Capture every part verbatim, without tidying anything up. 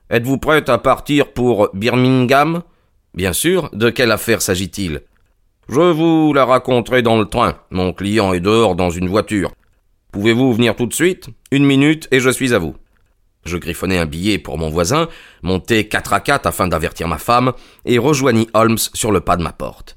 Êtes-vous prête à partir pour Birmingham ? Bien sûr, de quelle affaire s'agit-il ? Je vous la raconterai dans le train. Mon client est dehors dans une voiture. Pouvez-vous venir tout de suite ? Une minute et je suis à vous. Je griffonnai un billet pour mon voisin, montai quatre à quatre afin d'avertir ma femme et rejoignis Holmes sur le pas de ma porte.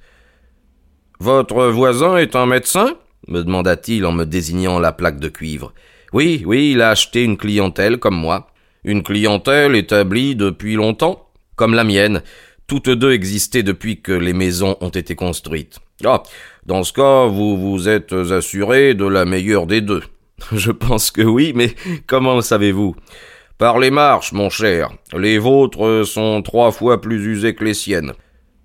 « Votre voisin est un médecin ?» me demanda-t-il en me désignant la plaque de cuivre. « Oui, oui, il a acheté une clientèle comme moi. Une clientèle établie depuis longtemps, comme la mienne. Toutes deux existaient depuis que les maisons ont été construites. Ah, dans ce cas, vous vous êtes assuré de la meilleure des deux. » « Je pense que oui, mais comment le savez-vous ?»« Par les marches, mon cher. Les vôtres sont trois fois plus usées que les siennes.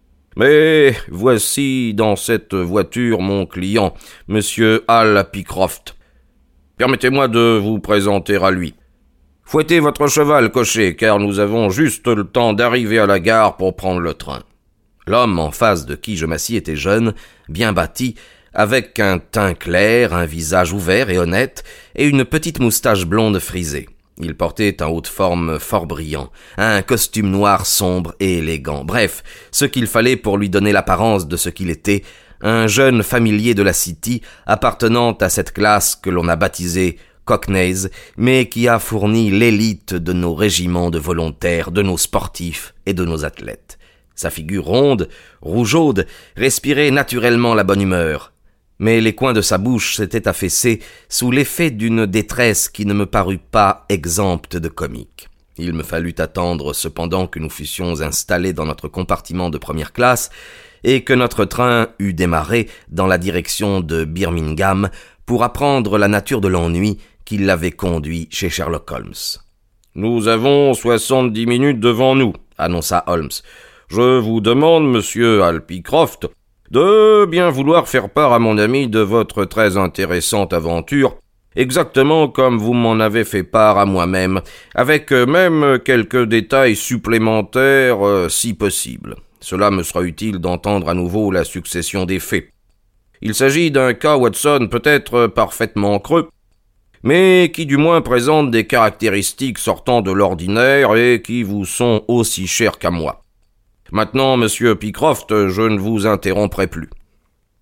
Mais voici dans cette voiture mon client, Monsieur Hal Pycroft. Permettez-moi de vous présenter à lui. Fouettez votre cheval, cocher, car nous avons juste le temps d'arriver à la gare pour prendre le train. » L'homme en face de qui je m'assis était jeune, bien bâti, avec un teint clair, un visage ouvert et honnête, et une petite moustache blonde frisée. Il portait un haut de forme fort brillant, un costume noir sombre et élégant, bref, ce qu'il fallait pour lui donner l'apparence de ce qu'il était, un jeune familier de la City appartenant à cette classe que l'on a baptisée Cockneys, mais qui a fourni l'élite de nos régiments de volontaires, de nos sportifs et de nos athlètes. Sa figure ronde, rougeaude, respirait naturellement la bonne humeur. Mais les coins de sa bouche s'étaient affaissés sous l'effet d'une détresse qui ne me parut pas exempte de comique. Il me fallut attendre cependant que nous fussions installés dans notre compartiment de première classe et que notre train eût démarré dans la direction de Birmingham pour apprendre la nature de l'ennui qui l'avait conduit chez Sherlock Holmes. « Nous avons soixante-dix minutes devant nous, » annonça Holmes. « Je vous demande, monsieur Hal Pycroft, de bien vouloir faire part à mon ami de votre très intéressante aventure, exactement comme vous m'en avez fait part à moi-même, avec même quelques détails supplémentaires euh, si possible. Cela me sera utile d'entendre à nouveau la succession des faits. Il s'agit d'un cas, Watson, peut-être parfaitement creux, mais qui du moins présente des caractéristiques sortant de l'ordinaire et qui vous sont aussi chères qu'à moi. Maintenant, monsieur Pycroft, je ne vous interromprai plus.